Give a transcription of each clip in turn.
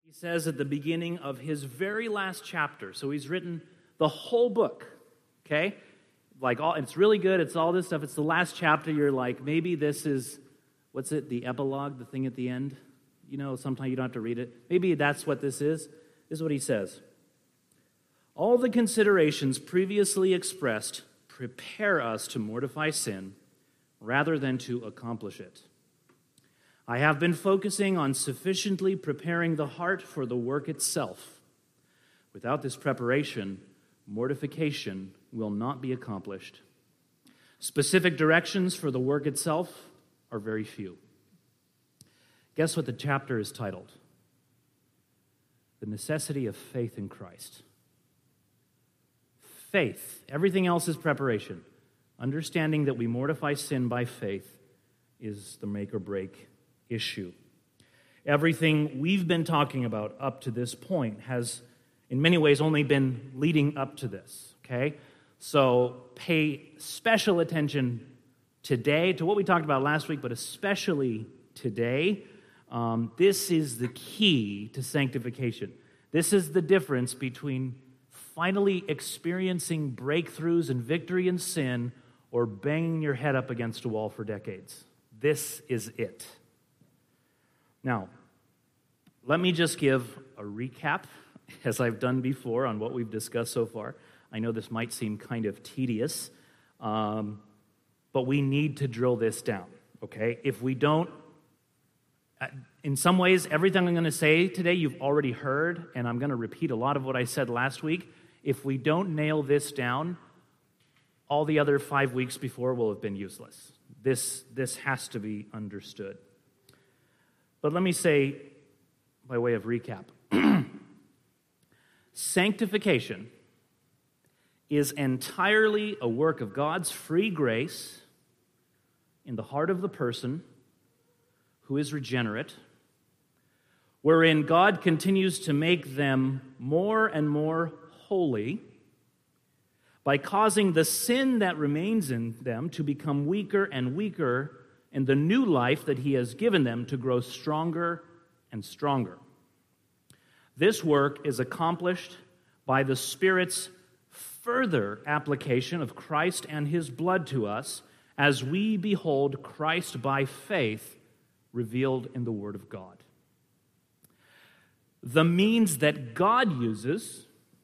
He says at the beginning of his very last chapter, so he's written the whole book, okay? It's really good, it's all this stuff, it's the last chapter, you're like, maybe this is, what's it, the epilogue, the thing at the end? You know, sometimes you don't have to read it. Maybe that's what this is. This is what he says. All the considerations previously expressed prepare us to mortify sin rather than to accomplish it. I have been focusing on sufficiently preparing the heart for the work itself. Without this preparation, mortification will not be accomplished. Specific directions for the work itself are very few. Guess what the chapter is titled? The necessity of faith in Christ. Faith. Everything else is preparation. Understanding that we mortify sin by faith is the make or break issue. Everything we've been talking about up to this point has, in many ways, only been leading up to this, okay? So pay special attention today to what we talked about last week, but especially today. This is the key to sanctification. This is the difference between finally experiencing breakthroughs and victory in sin or banging your head up against a wall for decades. This is it. Now, let me just give a recap, as I've done before, on what we've discussed so far. I know this might seem kind of tedious, but we need to drill this down, okay? If we don't, in some ways, everything I'm going to say today you've already heard, and I'm going to repeat a lot of what I said last week. If we don't nail this down, all the other 5 weeks before will have been useless. This has to be understood. But let me say, by way of recap, sanctification is entirely a work of God's free grace in the heart of the person who is regenerate, wherein God continues to make them more and more holy by causing the sin that remains in them to become weaker and weaker, and the new life that he has given them to grow stronger and stronger. This work is accomplished by the Spirit's further application of Christ and his blood to us as we behold Christ by faith revealed in the Word of God. The means that God uses,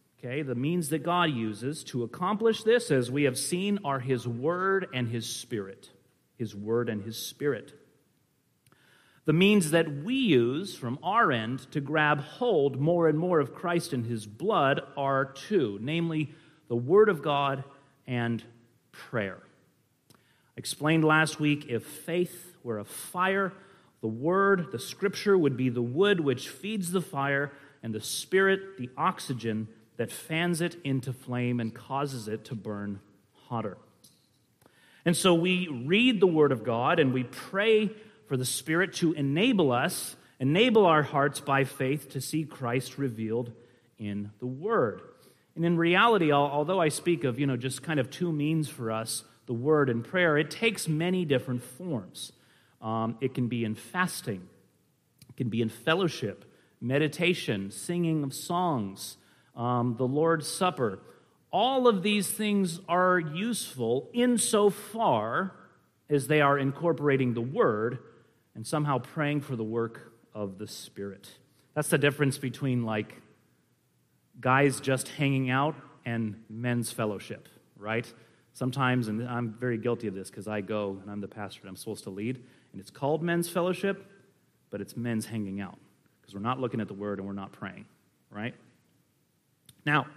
to accomplish this, as we have seen, are his Word and his Spirit. His Word and his Spirit. The means that we use from our end to grab hold more and more of Christ and his blood are two, namely the Word of God and prayer. I explained last week, if faith were a fire, the Word, the Scripture, would be the wood which feeds the fire, and the Spirit, the oxygen that fans it into flame and causes it to burn hotter. And so we read the Word of God and we pray for the Spirit to enable our hearts by faith to see Christ revealed in the Word. And in reality, although I speak of, just kind of two means for us, the Word and prayer, it takes many different forms. It can be in fasting, it can be in fellowship, meditation, singing of songs, the Lord's Supper. All of these things are useful insofar as they are incorporating the Word and somehow praying for the work of the Spirit. That's the difference between, guys just hanging out and men's fellowship, right? Sometimes, and I'm very guilty of this because I go and I'm the pastor and I'm supposed to lead, and it's called men's fellowship, but it's men's hanging out because we're not looking at the Word and we're not praying, right? Now,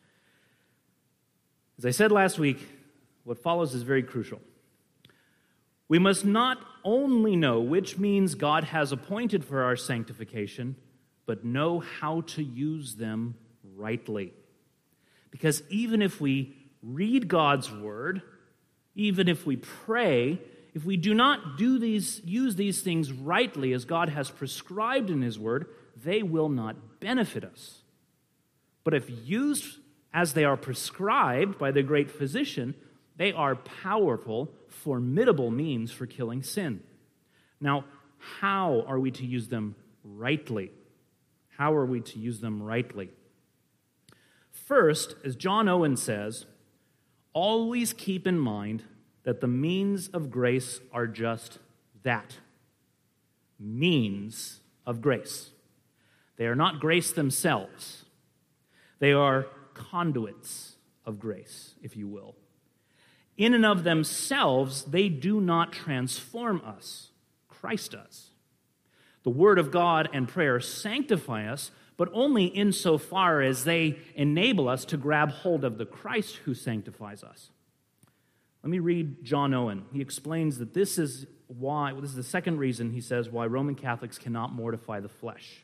as I said last week, what follows is very crucial. We must not only know which means God has appointed for our sanctification, but know how to use them rightly. Because even if we read God's Word, even if we pray, if we do not use these things rightly as God has prescribed in his Word, they will not benefit us. But if used as they are prescribed by the great physician, they are powerful, formidable means for killing sin. Now, how are we to use them rightly? How are we to use them rightly? First, as John Owen says, always keep in mind that the means of grace are just that, means of grace. They are not grace themselves. They are conduits of grace, if you will. In and of themselves, they do not transform us. Christ does. The Word of God and prayer sanctify us, but only insofar as they enable us to grab hold of the Christ who sanctifies us. Let me read John Owen. He explains that this is the second reason, he says, why Roman Catholics cannot mortify the flesh.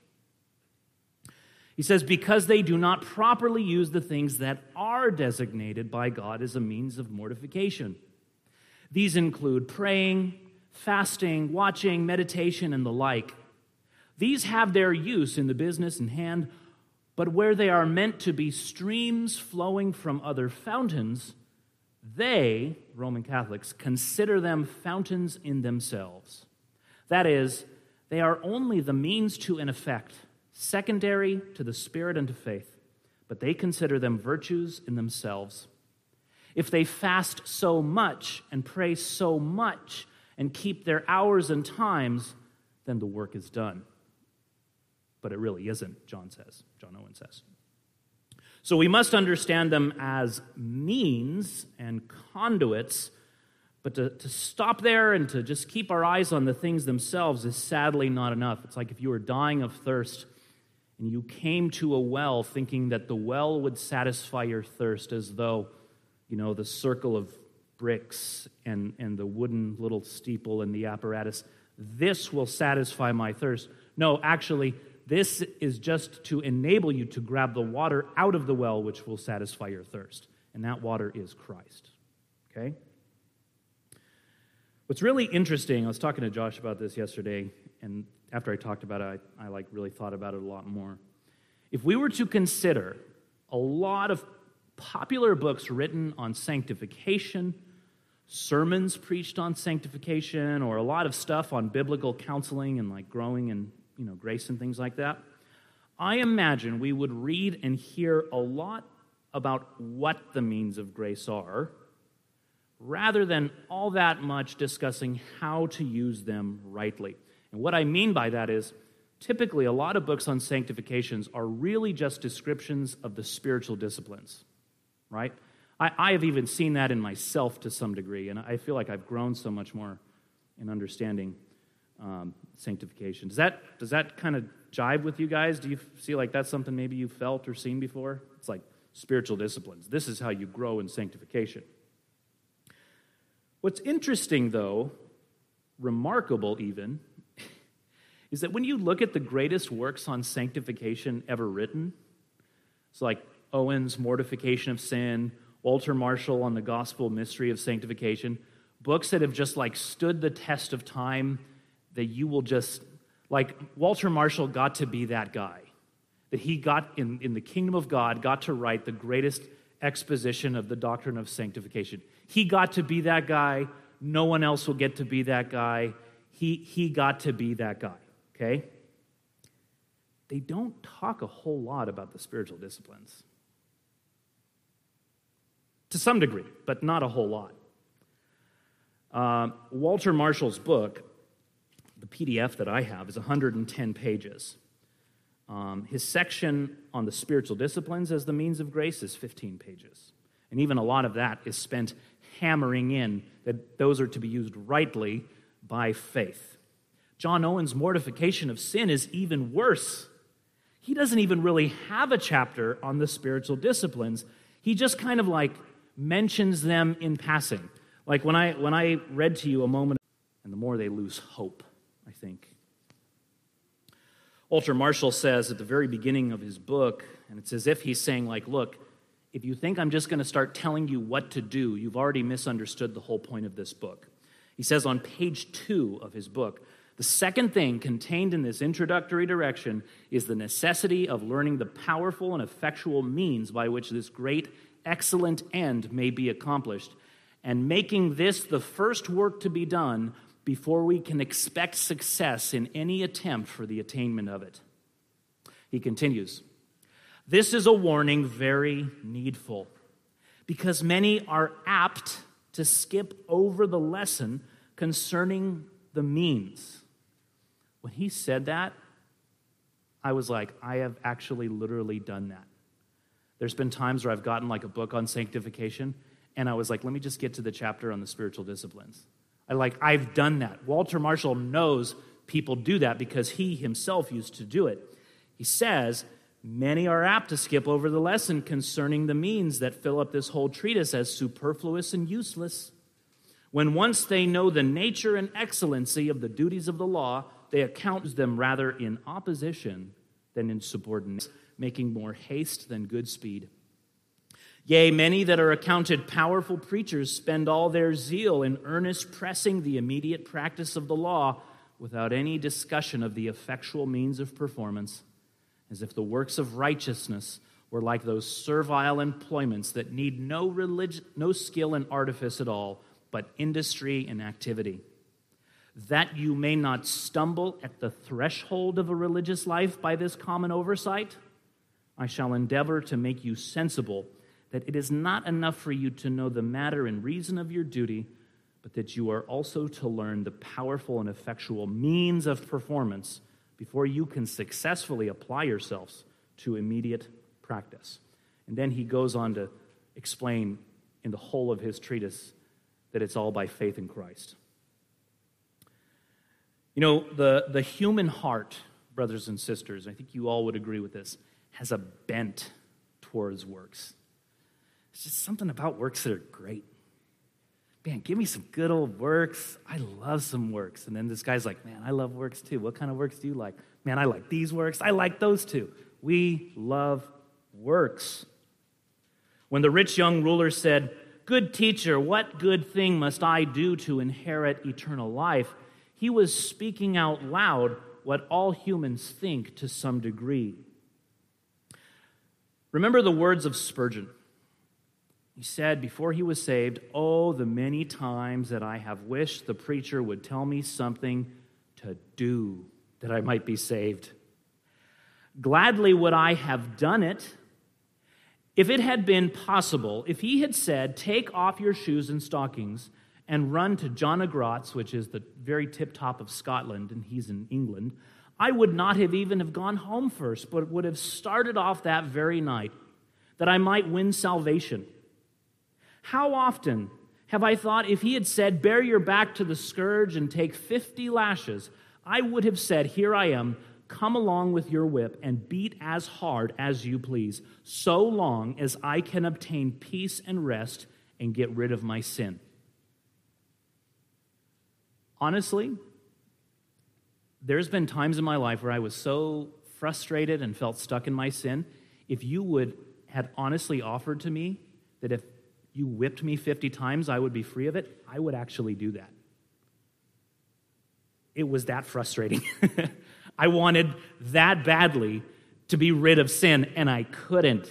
He says, because they do not properly use the things that are designated by God as a means of mortification. These include praying, fasting, watching, meditation, and the like. These have their use in the business in hand, but where they are meant to be streams flowing from other fountains, they, Roman Catholics, consider them fountains in themselves. That is, they are only the means to an effect, secondary to the Spirit and to faith, but they consider them virtues in themselves. If they fast so much and pray so much and keep their hours and times, then the work is done. But it really isn't, John Owen says. So we must understand them as means and conduits, but to stop there and to just keep our eyes on the things themselves is sadly not enough. It's like if you were dying of thirst and you came to a well thinking that the well would satisfy your thirst, as though, the circle of bricks and the wooden little steeple and the apparatus, this will satisfy my thirst. No, actually, this is just to enable you to grab the water out of the well, which will satisfy your thirst. And that water is Christ. Okay? What's really interesting, I was talking to Josh about this yesterday, and after I talked about it, I really thought about it a lot more. If we were to consider a lot of popular books written on sanctification, sermons preached on sanctification, or a lot of stuff on biblical counseling and growing in grace and things like that, I imagine we would read and hear a lot about what the means of grace are, rather than all that much discussing how to use them rightly. And what I mean by that is, typically a lot of books on sanctifications are really just descriptions of the spiritual disciplines, right? I have even seen that in myself to some degree, and I feel like I've grown so much more in understanding sanctification. Does that kind of jive with you guys? Do you feel like that's something maybe you've felt or seen before? It's like spiritual disciplines. This is how you grow in sanctification. What's interesting, though, remarkable even, is that when you look at the greatest works on sanctification ever written, it's like Owen's Mortification of Sin, Walter Marshall on the Gospel Mystery of Sanctification, books that have just stood the test of time, that you will just, Walter Marshall got to be that guy, that he got in the kingdom of God, got to write the greatest exposition of the doctrine of sanctification. He got to be that guy. No one else will get to be that guy. He got to be that guy, okay? They don't talk a whole lot about the spiritual disciplines. To some degree, but not a whole lot. Walter Marshall's book, the PDF that I have, is 110 pages. His section on the spiritual disciplines as the means of grace is 15 pages. And even a lot of that is spent hammering in that those are to be used rightly by faith. John Owen's Mortification of Sin is even worse. He doesn't even really have a chapter on the spiritual disciplines. He just kind of mentions them in passing. Like when I read to you a moment, and the more they lose hope, I think. Walter Marshall says at the very beginning of his book, and it's as if he's saying, look, if you think I'm just going to start telling you what to do, you've already misunderstood the whole point of this book. He says on page 2 of his book, the second thing contained in this introductory direction is the necessity of learning the powerful and effectual means by which this great, excellent end may be accomplished, and making this the first work to be done before we can expect success in any attempt for the attainment of it. He continues, "This is a warning very needful, because many are apt to skip over the lesson concerning the means." When he said that, I was like, I have actually literally done that. There's been times where I've gotten like a book on sanctification, and I was like, let me just get to the chapter on the spiritual disciplines. I've done that. Walter Marshall knows people do that because he himself used to do it. He says, many are apt to skip over the lesson concerning the means that fill up this whole treatise as superfluous and useless. When once they know the nature and excellency of the duties of the law, they account them rather in opposition than in subordination, making more haste than good speed. Yea, many that are accounted powerful preachers spend all their zeal in earnest pressing the immediate practice of the law without any discussion of the effectual means of performance, as if the works of righteousness were like those servile employments that need no skill and artifice at all, but industry and activity. That you may not stumble at the threshold of a religious life by this common oversight, I shall endeavor to make you sensible that it is not enough for you to know the matter and reason of your duty, but that you are also to learn the powerful and effectual means of performance before you can successfully apply yourselves to immediate practice. And then he goes on to explain in the whole of his treatise that it's all by faith in Christ. You know, the human heart, brothers and sisters, I think you all would agree with this, has a bent towards works. It's just something about works that are great. Man, give me some good old works. I love some works. And then this guy's like, man, I love works too. What kind of works do you like? Man, I like these works. I like those too. We love works. When the rich young ruler said, "Good teacher, what good thing must I do to inherit eternal life?" he was speaking out loud what all humans think to some degree. Remember the words of Spurgeon. He said before he was saved, "Oh, the many times that I have wished the preacher would tell me something to do that I might be saved. Gladly would I have done it if it had been possible. If he had said, 'Take off your shoes and stockings and run to John O'Groats,' which is the very tip-top of Scotland, and he's in England, I would not have even have gone home first, but would have started off that very night, that I might win salvation. How often have I thought if he had said, 'Bear your back to the scourge and take 50 lashes,' I would have said, 'Here I am, come along with your whip and beat as hard as you please, so long as I can obtain peace and rest and get rid of my sin.'" Honestly, there's been times in my life where I was so frustrated and felt stuck in my sin. If you had honestly offered to me that if you whipped me 50 times, I would be free of it, I would actually do that. It was that frustrating. I wanted that badly to be rid of sin, and I couldn't.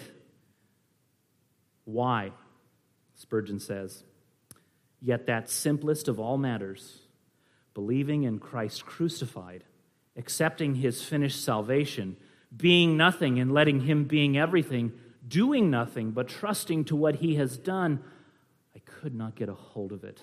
Why? Spurgeon says, "Yet that simplest of all matters, believing in Christ crucified, accepting his finished salvation, being nothing and letting him being everything, doing nothing but trusting to what he has done, I could not get a hold of it."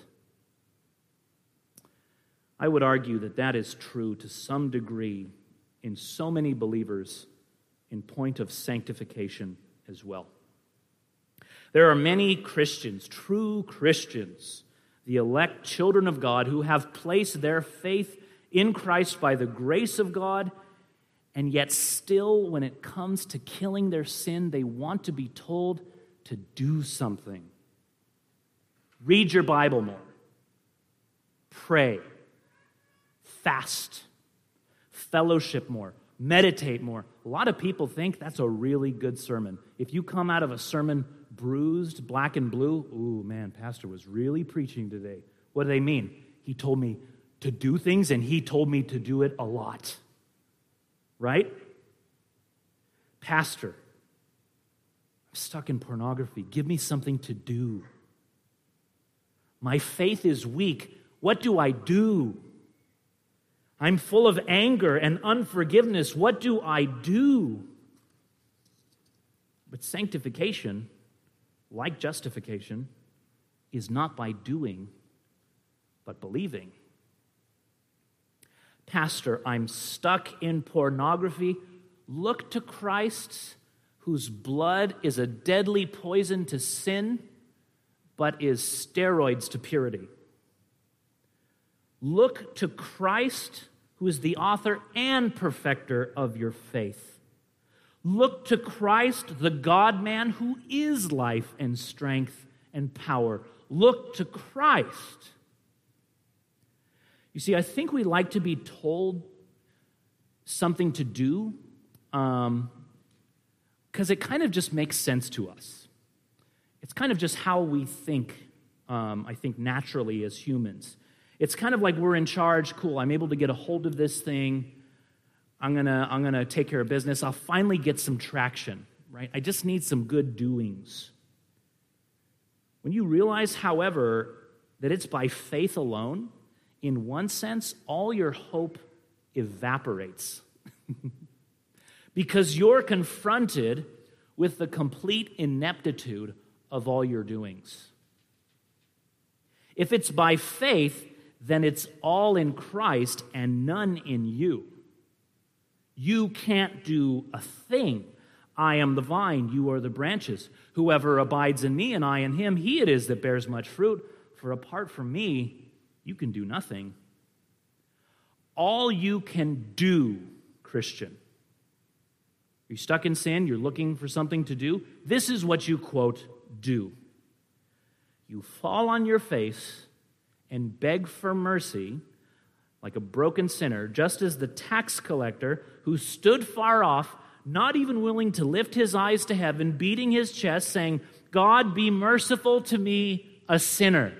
I would argue that that is true to some degree in so many believers in point of sanctification as well. There are many Christians, true Christians, the elect children of God, who have placed their faith in Christ by the grace of God, and yet still, when it comes to killing their sin, they want to be told to do something. Read your Bible more. Pray. Fast. Fellowship more. Meditate more. A lot of people think that's a really good sermon. If you come out of a sermon bruised, black and blue, ooh, man, pastor was really preaching today. What do they mean? He told me to do things, and he told me to do it a lot. Right? Pastor, I'm stuck in pornography. Give me something to do. My faith is weak. What do I do? I'm full of anger and unforgiveness. What do I do? But sanctification, like justification, is not by doing, but believing. Pastor, I'm stuck in pornography. Look to Christ, whose blood is a deadly poison to sin, but is steroids to purity. Look to Christ, who is the author and perfecter of your faith. Look to Christ, the God-man, who is life and strength and power. Look to Christ. You see, I think we like to be told something to do because it kind of just makes sense to us. It's kind of just how we think, I think, naturally as humans. It's kind of like we're in charge. Cool, I'm able to get a hold of this thing. I'm gonna take care of business. I'll finally get some traction, right? I just need some good doings. When you realize, however, that it's by faith alone, in one sense, all your hope evaporates. Because you're confronted with the complete ineptitude of all your doings. If it's by faith, then it's all in Christ and none in you. You can't do a thing. I am the vine, you are the branches. Whoever abides in me and I in him, he it is that bears much fruit. For apart from me, you can do nothing. All you can do, Christian. You're stuck in sin, you're looking for something to do. This is what you, quote, do. You fall on your face and beg for mercy like a broken sinner, just as the tax collector who stood far off, not even willing to lift his eyes to heaven, beating his chest, saying, God, be merciful to me, a sinner.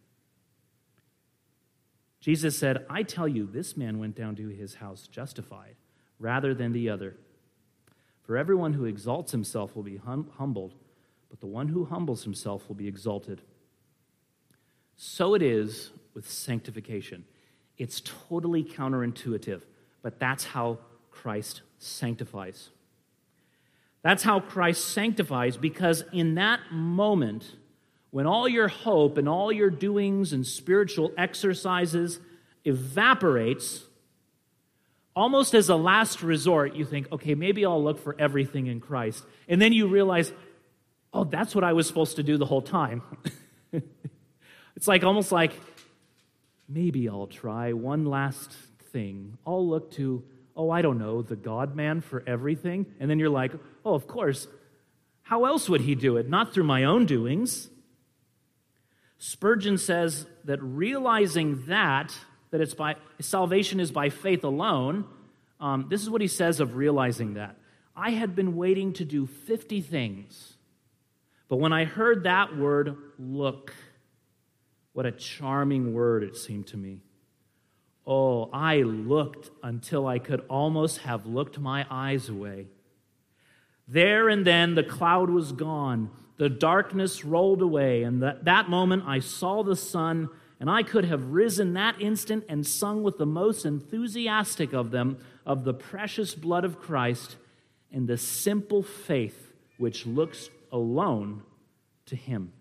Jesus said, I tell you, this man went down to his house justified rather than the other. For everyone who exalts himself will be humbled, but the one who humbles himself will be exalted. So it is with sanctification. It's totally counterintuitive, but that's how Christ sanctifies. That's how Christ sanctifies, because in that moment, when all your hope and all your doings and spiritual exercises evaporates, almost as a last resort, you think, okay, maybe I'll look for everything in Christ. And then you realize, oh, that's what I was supposed to do the whole time. It's like almost like, maybe I'll try one last thing. I'll look to, I don't know, the God-man for everything. And then you're like, oh, of course. How else would he do it? Not through my own doings. Spurgeon says that realizing that it's by salvation is by faith alone, this is what he says of realizing that. I had been waiting to do 50 things, but when I heard that word, look, what a charming word it seemed to me. Oh, I looked until I could almost have looked my eyes away. There and then the cloud was gone, the darkness rolled away, and that moment I saw the sun, and I could have risen that instant and sung with the most enthusiastic of them of the precious blood of Christ and the simple faith which looks alone to him.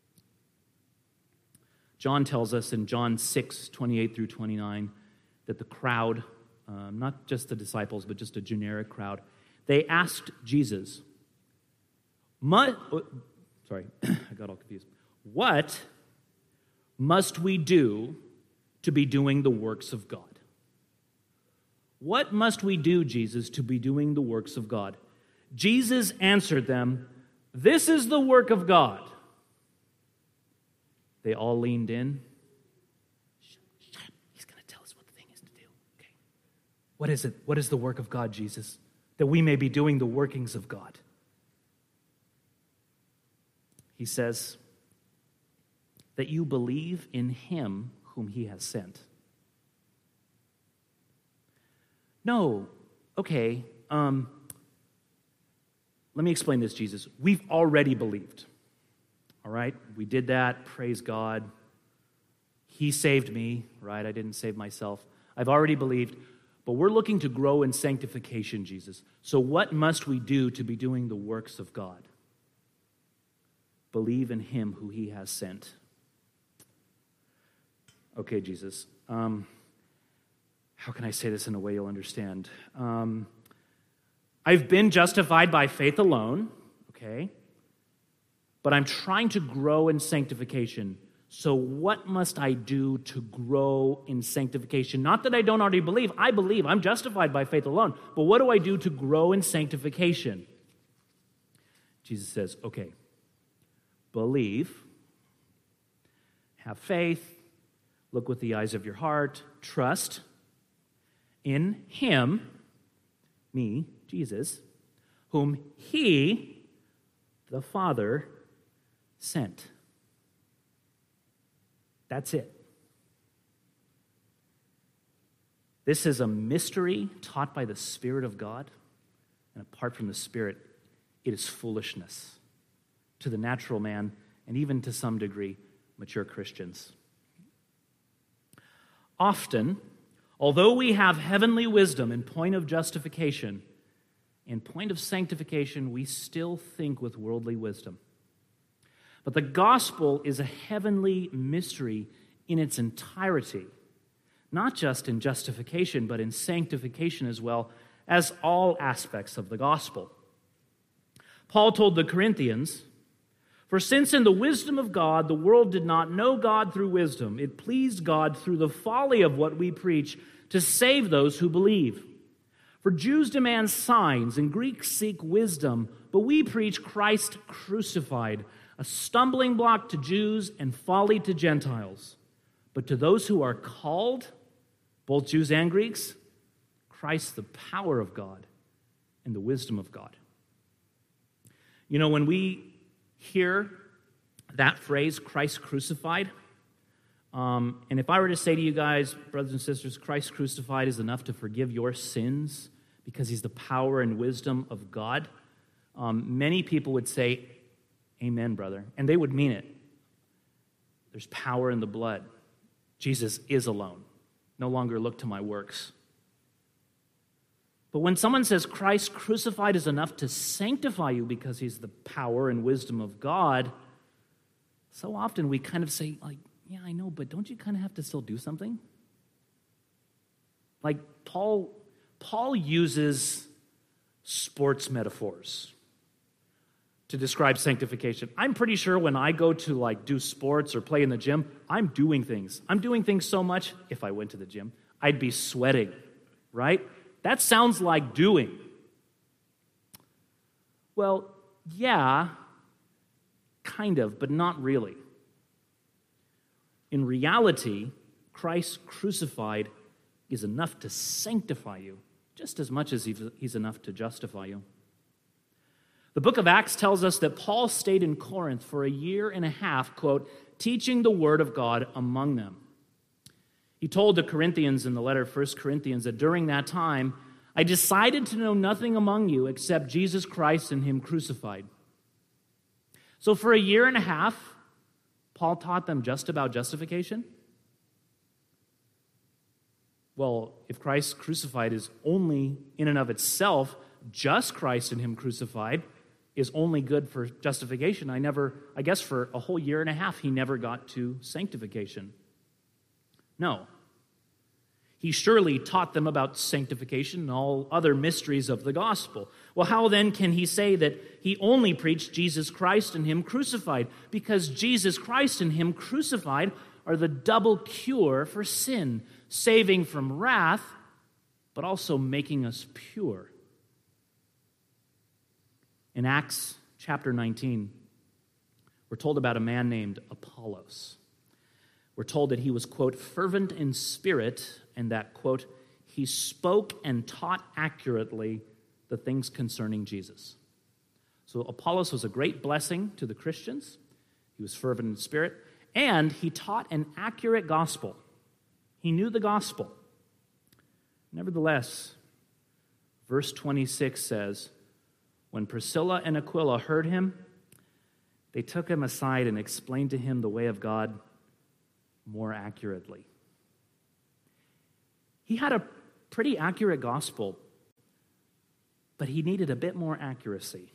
John tells us in John 6, 28 through 29, that the crowd, not just the disciples, but just a generic crowd, they asked Jesus, I got all confused. What must we do to be doing the works of God? What must we do, Jesus, to be doing the works of God? Jesus answered them, this is the work of God. They all leaned in. Shut up. He's going to tell us what the thing is to do. Okay. What is it? What is the work of God, Jesus? That we may be doing the workings of God. He says that you believe in him whom he has sent. No. Okay. Let me explain this, Jesus. We've already believed. All right, we did that. Praise God. He saved me, right? I didn't save myself. I've already believed. But we're looking to grow in sanctification, Jesus. So what must we do to be doing the works of God? Believe in him who he has sent. Okay, Jesus. How can I say this in a way you'll understand? I've been justified by faith alone, okay? But I'm trying to grow in sanctification. So what must I do to grow in sanctification? Not that I don't already believe. I believe. I'm justified by faith alone. But what do I do to grow in sanctification? Jesus says, okay, believe, have faith, look with the eyes of your heart, trust in him, me, Jesus, whom he, the Father, sent. That's it. This is a mystery taught by the Spirit of God, and apart from the Spirit, it is foolishness to the natural man, and even to some degree, mature Christians. Often, although we have heavenly wisdom in point of justification, in point of sanctification, we still think with worldly wisdom. But the gospel is a heavenly mystery in its entirety, not just in justification, but in sanctification as well as all aspects of the gospel. Paul told the Corinthians, "For since in the wisdom of God the world did not know God through wisdom, it pleased God through the folly of what we preach to save those who believe. For Jews demand signs and Greeks seek wisdom, but we preach Christ crucified, a stumbling block to Jews and folly to Gentiles. But to those who are called, both Jews and Greeks, Christ the power of God and the wisdom of God." You know, when we hear that phrase, Christ crucified, and if I were to say to you guys, brothers and sisters, Christ crucified is enough to forgive your sins because he's the power and wisdom of God, many people would say, amen, brother, and they would mean it. There's power in the blood. Jesus is alone. No longer look to my works. But when someone says Christ crucified is enough to sanctify you because he's the power and wisdom of God, so often we kind of say, like, yeah, I know, but don't you kind of have to still do something? Like Paul uses sports metaphors to describe sanctification. I'm pretty sure when I go to do sports or play in the gym, I'm doing things. I'm doing things so much, if I went to the gym, I'd be sweating, right? That sounds like doing. Well, yeah, kind of, but not really. In reality, Christ crucified is enough to sanctify you, just as much as he's enough to justify you. The book of Acts tells us that Paul stayed in Corinth for 1.5 years, quote, teaching the word of God among them. He told the Corinthians in the letter of 1 Corinthians that during that time, I decided to know nothing among you except Jesus Christ and him crucified. So for 1.5 years, Paul taught them just about justification? Well, if Christ crucified is only in and of itself, just Christ and him crucified is only good for justification, I guess for a whole 1.5 years, he never got to sanctification. No. He surely taught them about sanctification and all other mysteries of the gospel. Well, how then can he say that he only preached Jesus Christ and him crucified? Because Jesus Christ and him crucified are the double cure for sin, saving from wrath, but also making us pure. In Acts chapter 19, we're told about a man named Apollos. We're told that he was, quote, fervent in spirit, and that, quote, he spoke and taught accurately the things concerning Jesus. So Apollos was a great blessing to the Christians. He was fervent in spirit, and he taught an accurate gospel. He knew the gospel. Nevertheless, verse 26 says, when Priscilla and Aquila heard him, they took him aside and explained to him the way of God more accurately. He had a pretty accurate gospel, but he needed a bit more accuracy.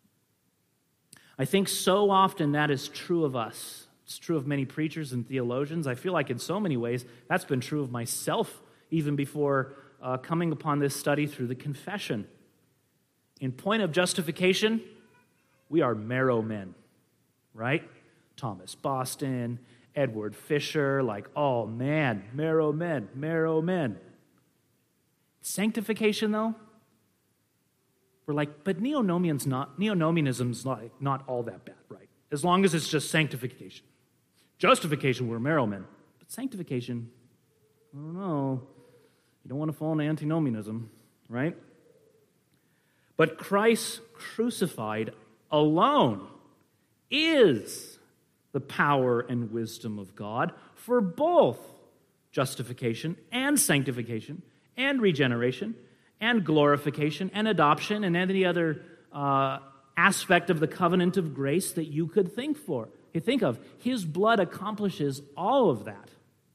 I think so often that is true of us. It's true of many preachers and theologians. I feel like in so many ways that's been true of myself even before coming upon this study through the confession. In point of justification, we are marrow men, right? Thomas Boston, Edward Fisher, like, oh man, marrow men, marrow men. Sanctification, though, we're like, but neonomianism's not all that bad, right? As long as it's just sanctification. Justification, we're marrow men. But sanctification, I don't know. You don't want to fall into antinomianism, right? But Christ crucified alone is the power and wisdom of God for both justification and sanctification and regeneration and glorification and adoption and any other aspect of the covenant of grace that you could think of. His blood accomplishes all of that.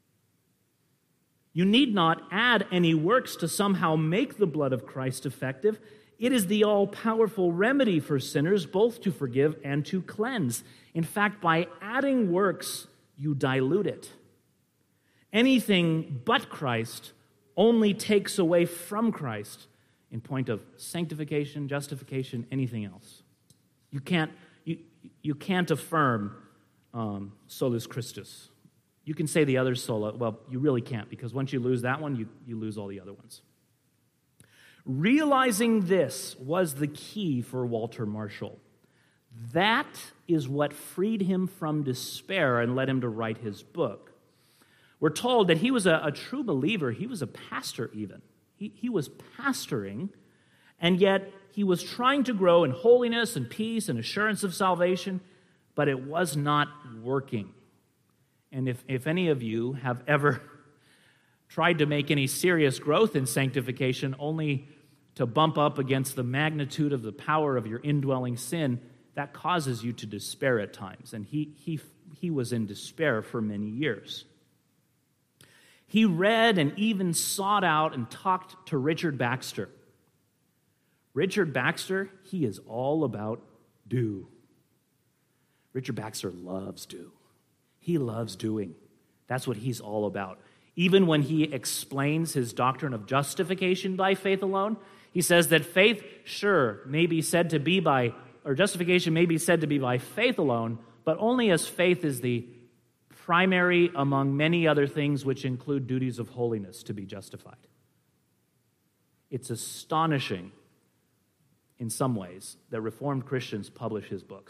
You need not add any works to somehow make the blood of Christ effective. It is the all-powerful remedy for sinners, both to forgive and to cleanse. In fact, by adding works, you dilute it. Anything but Christ only takes away from Christ in point of sanctification, justification, anything else. You can't affirm solus Christus. You can say the other sola. Well, you really can't, because once you lose that one, you lose all the other ones. Realizing this was the key for Walter Marshall. That is what freed him from despair and led him to write his book. We're told that he was a true believer. He was a pastor even. He was pastoring, and yet he was trying to grow in holiness and peace and assurance of salvation, but it was not working. And if any of you have ever tried to make any serious growth in sanctification only to bump up against the magnitude of the power of your indwelling sin, that causes you to despair at times. And he was in despair for many years. He read and even sought out and talked to Richard Baxter. Richard Baxter, he is all about do. Richard Baxter loves do. He loves doing. That's what he's all about. Even when he explains his doctrine of justification by faith alone, he says that faith, sure, may be said to be by, or justification may be said to be by faith alone, but only as faith is the primary among many other things which include duties of holiness to be justified. It's astonishing in some ways that Reformed Christians publish his books.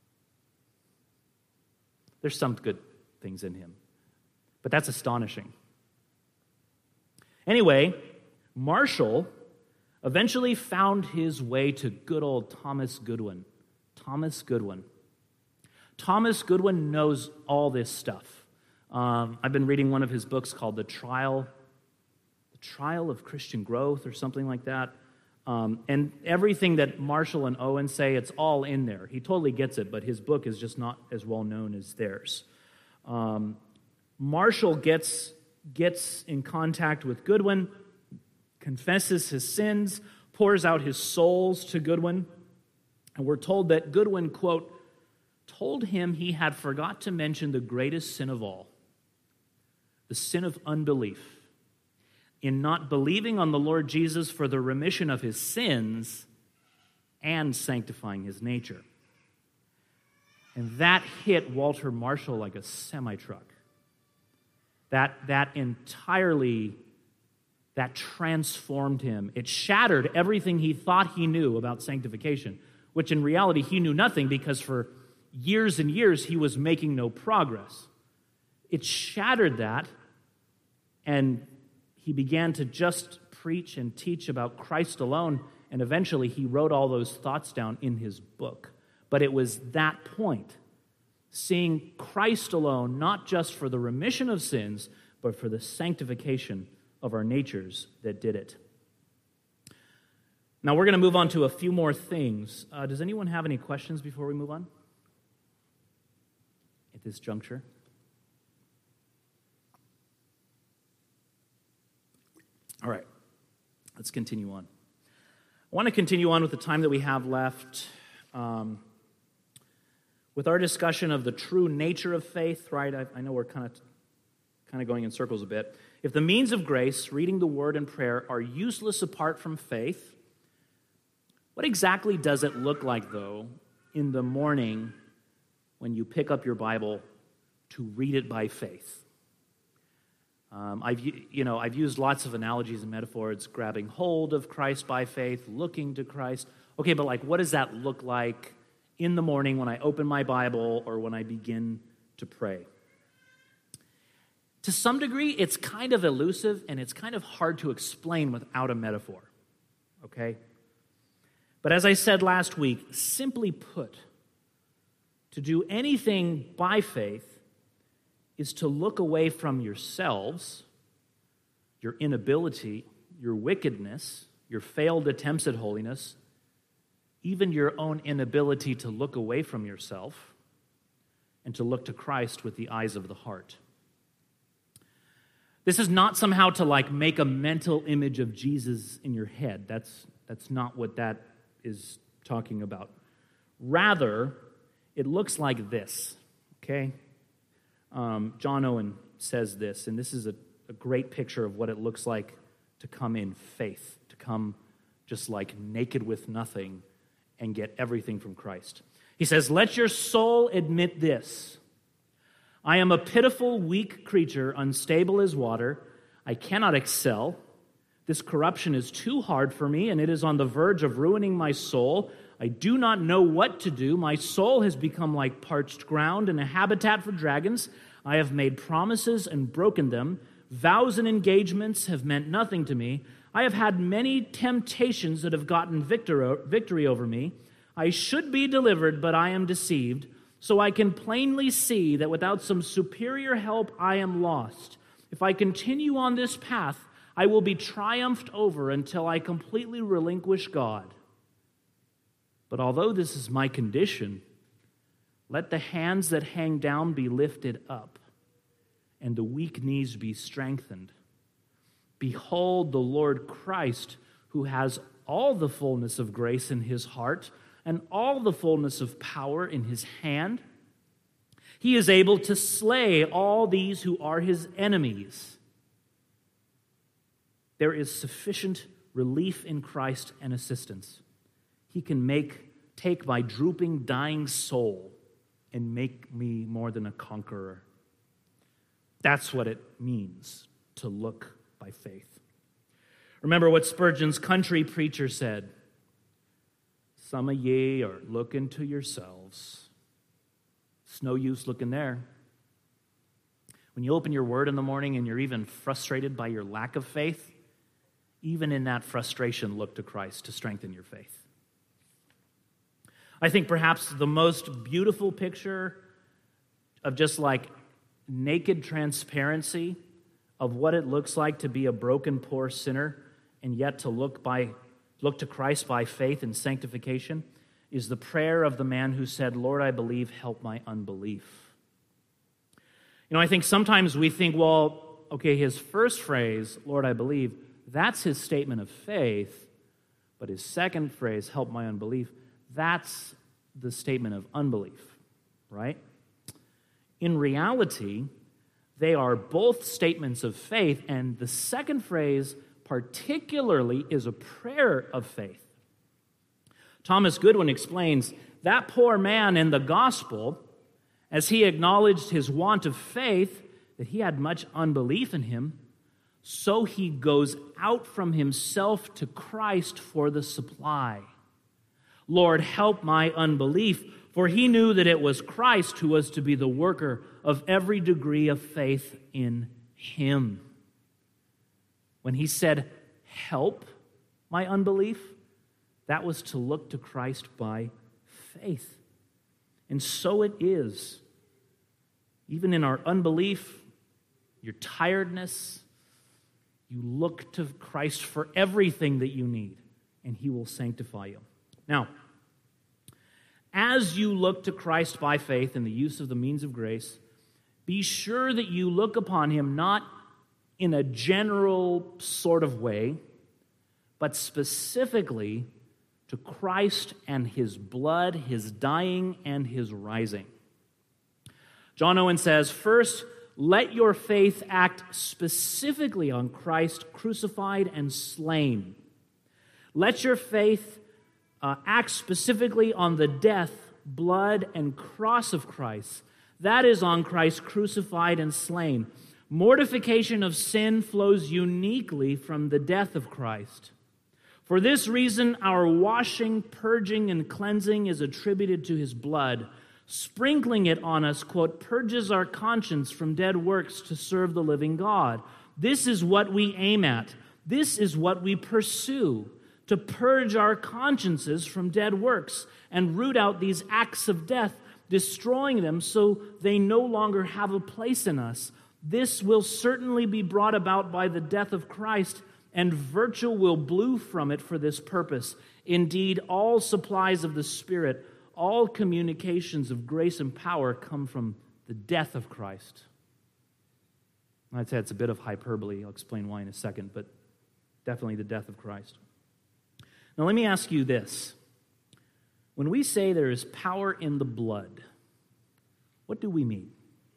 There's some good things in him, but that's astonishing. Anyway, Marshall eventually found his way to good old Thomas Goodwin. Thomas Goodwin. Thomas Goodwin knows all this stuff. I've been reading one of his books called The Trial of Christian Growth or something like that. And everything that Marshall and Owen say, it's all in there. He totally gets it, but his book is just not as well known as theirs. Marshall gets in contact with Goodwin, confesses his sins, pours out his souls to Goodwin, and we're told that Goodwin, quote, told him he had forgot to mention the greatest sin of all, the sin of unbelief, in not believing on the Lord Jesus for the remission of his sins and sanctifying his nature. And that hit Walter Marshall like a semi-truck. That transformed him. It shattered everything he thought he knew about sanctification, which in reality he knew nothing, because for years and years he was making no progress. It shattered that, and he began to just preach and teach about Christ alone, and eventually he wrote all those thoughts down in his book. But it was that point, seeing Christ alone, not just for the remission of sins, but for the sanctification of our natures, that did it. Now we're going to move on to a few more things. Does anyone have any questions before we move on at this juncture? All right. Let's continue on. I want to continue on with the time that we have left with our discussion of the true nature of faith, right? I know we're kind of going in circles a bit. If the means of grace, reading the Word and prayer, are useless apart from faith, what exactly does it look like, though, in the morning when you pick up your Bible to read it by faith? I've used lots of analogies and metaphors, grabbing hold of Christ by faith, looking to Christ. Okay, but what does that look like in the morning when I open my Bible or when I begin to pray? To some degree, it's kind of elusive and it's kind of hard to explain without a metaphor, okay? But as I said last week, simply put, to do anything by faith is to look away from yourselves, your inability, your wickedness, your failed attempts at holiness, even your own inability to look away from yourself, and to look to Christ with the eyes of the heart. This is not somehow to make a mental image of Jesus in your head. That's not what that is talking about. Rather, it looks like this, okay? John Owen says this, and this is a great picture of what it looks like to come in faith, to come just naked with nothing and get everything from Christ. He says, "Let your soul admit this. I am a pitiful, weak creature, unstable as water. I cannot excel. This corruption is too hard for me, and it is on the verge of ruining my soul. I do not know what to do. My soul has become like parched ground and a habitat for dragons. I have made promises and broken them. Vows and engagements have meant nothing to me. I have had many temptations that have gotten victory over me. I should be delivered, but I am deceived. So I can plainly see that without some superior help, I am lost. If I continue on this path, I will be triumphed over until I completely relinquish God. But although this is my condition, let the hands that hang down be lifted up, and the weak knees be strengthened. Behold the Lord Christ, who has all the fullness of grace in his heart, and all the fullness of power in his hand. He is able to slay all these who are his enemies. There is sufficient relief in Christ and assistance. He can take my drooping, dying soul and make me more than a conqueror. That's what it means to look by faith. Remember what Spurgeon's country preacher said. Some of ye are looking to yourselves. It's no use looking there. When you open your word in the morning and you're even frustrated by your lack of faith, even in that frustration, look to Christ to strengthen your faith. I think perhaps the most beautiful picture of just naked transparency of what it looks like to be a broken, poor sinner and yet to look to Christ by faith and sanctification is the prayer of the man who said, "Lord, I believe, help my unbelief." I think sometimes we think, his first phrase, "Lord, I believe," that's his statement of faith, but his second phrase, "help my unbelief," that's the statement of unbelief, right? In reality, they are both statements of faith, and the second phrase particularly is a prayer of faith. Thomas Goodwin explains that poor man in the gospel, as he acknowledged his want of faith, that he had much unbelief in him, so he goes out from himself to Christ for the supply. "Lord, help my unbelief," for he knew that it was Christ who was to be the worker of every degree of faith in him. When he said, "Help my unbelief," that was to look to Christ by faith. And so it is. Even in our unbelief, your tiredness, you look to Christ for everything that you need, and he will sanctify you. Now, as you look to Christ by faith in the use of the means of grace, be sure that you look upon him not in a general sort of way, but specifically to Christ and his blood, his dying and his rising. John Owen says, first, let your faith act specifically on Christ crucified and slain. Let your faith act specifically on the death, blood, and cross of Christ. That is on Christ crucified and slain. Mortification of sin flows uniquely from the death of Christ. For this reason, our washing, purging, and cleansing is attributed to his blood. Sprinkling it on us, quote, purges our conscience from dead works to serve the living God. This is what we aim at. This is what we pursue, to purge our consciences from dead works and root out these acts of death, destroying them so they no longer have a place in us. This will certainly be brought about by the death of Christ, and virtue will bloom from it for this purpose. Indeed, all supplies of the Spirit, all communications of grace and power come from the death of Christ. I'd say it's a bit of hyperbole. I'll explain why in a second, but definitely the death of Christ. Now let me ask you this. When we say there is power in the blood, what do we mean?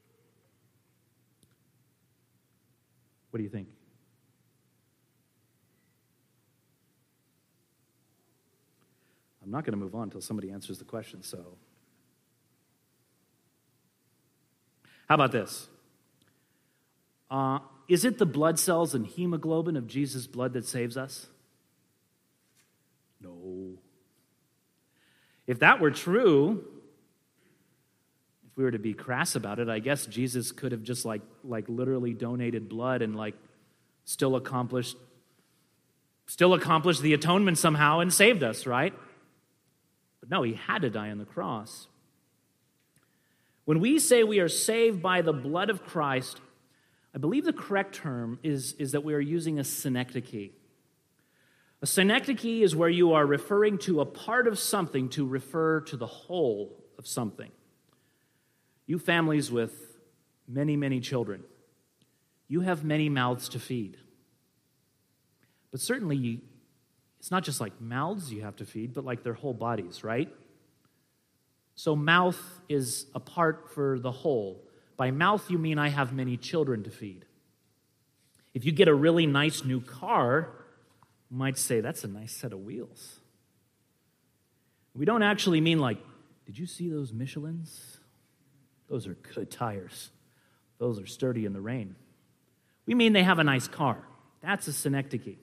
What do you think? I'm not going to move on until somebody answers the question, so. How about this? Is it the blood cells and hemoglobin of Jesus' blood that saves us? No. If that were true, if we were to be crass about it, I guess Jesus could have just like literally donated blood and still accomplished the atonement somehow and saved us, right? But no, he had to die on the cross. When we say we are saved by the blood of Christ, I believe the correct term is that we are using a synecdoche. A synecdoche is where you are referring to a part of something to refer to the whole of something. You families with many, many children, you have many mouths to feed. But certainly, it's not just like mouths you have to feed, but like their whole bodies, right? So mouth is a part for the whole. By mouth, you mean I have many children to feed. If you get a really nice new car, you might say, that's a nice set of wheels. We don't actually mean like, did you see those Michelins? Those are good tires. Those are sturdy in the rain. We mean they have a nice car. That's a synecdoche.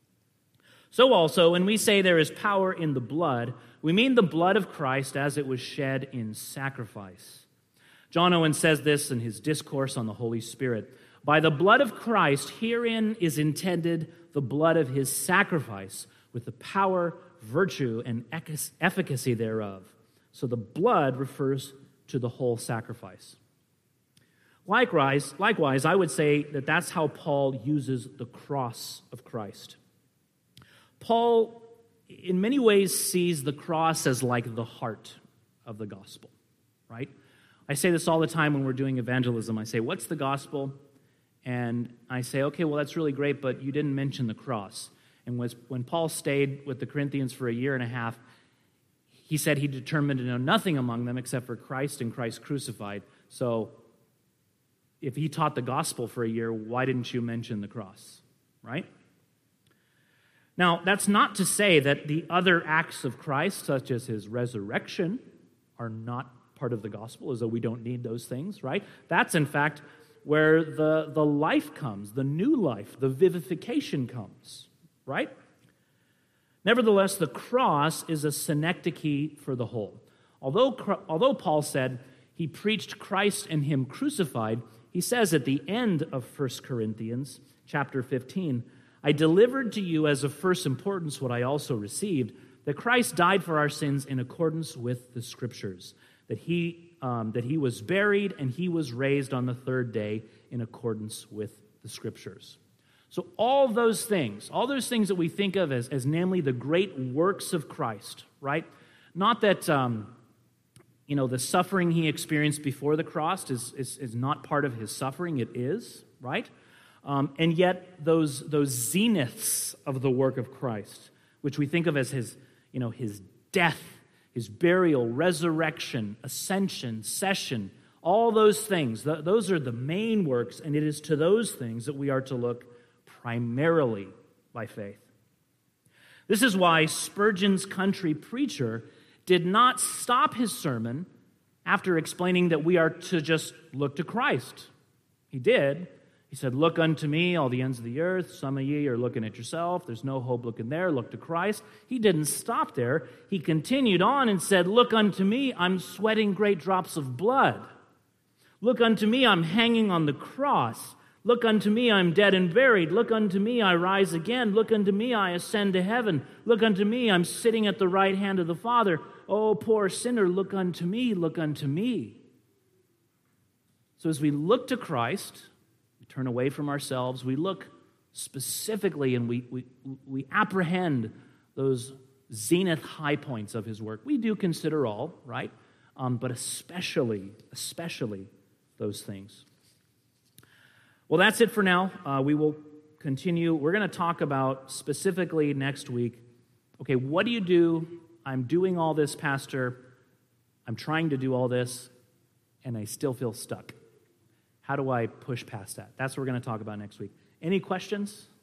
So also, when we say there is power in the blood, we mean the blood of Christ as it was shed in sacrifice. John Owen says this in his discourse on the Holy Spirit. By the blood of Christ, herein is intended the blood of his sacrifice, with the power, virtue, and efficacy thereof. So the blood refers to the whole sacrifice. Likewise, I would say that that's how Paul uses the cross of Christ. Paul, in many ways, sees the cross as like the heart of the gospel, right? I say this all the time when we're doing evangelism. I say, what's the gospel? And I say, okay, well, that's really great, but you didn't mention the cross. And when Paul stayed with the Corinthians for a year and a half, he said he determined to know nothing among them except for Christ and Christ crucified. So if he taught the gospel for a year, why didn't you mention the cross, right? Now, that's not to say that the other acts of Christ, such as his resurrection, are not part of the gospel, as though we don't need those things, right? That's, in fact, where the life comes, the new life, the vivification comes, right? Nevertheless, the cross is a synecdoche for the whole. Although Paul said he preached Christ and him crucified, he says at the end of 1 Corinthians chapter 15, I delivered to you as of first importance what I also received, that Christ died for our sins in accordance with the Scriptures, that he was buried and he was raised on the third day in accordance with the Scriptures. So all those things that we think of as namely the great works of Christ, right? Not that, the suffering he experienced before the cross is not part of his suffering. It is, right? And yet those zeniths of the work of Christ, which we think of as his death, his burial, resurrection, ascension, session, all those things, those are the main works, and it is to those things that we are to look primarily by faith. This is why Spurgeon's country preacher did not stop his sermon after explaining that we are to just look to Christ. He did. He said, "Look unto me, all the ends of the earth. Some of ye are looking at yourself. There's no hope looking there. Look to Christ." He didn't stop there. He continued on and said, "Look unto me, I'm sweating great drops of blood. Look unto me, I'm hanging on the cross. Look unto me, I'm dead and buried. Look unto me, I rise again. Look unto me, I ascend to heaven. Look unto me, I'm sitting at the right hand of the Father. Oh, poor sinner, look unto me, look unto me." So as we look to Christ, we turn away from ourselves, we look specifically and we apprehend those zenith high points of his work. We do consider all, right? But especially those things. Well, that's it for now. We will continue. We're going to talk about specifically next week, okay, what do you do? I'm doing all this, Pastor. I'm trying to do all this, and I still feel stuck. How do I push past that? That's what we're going to talk about next week. Any questions?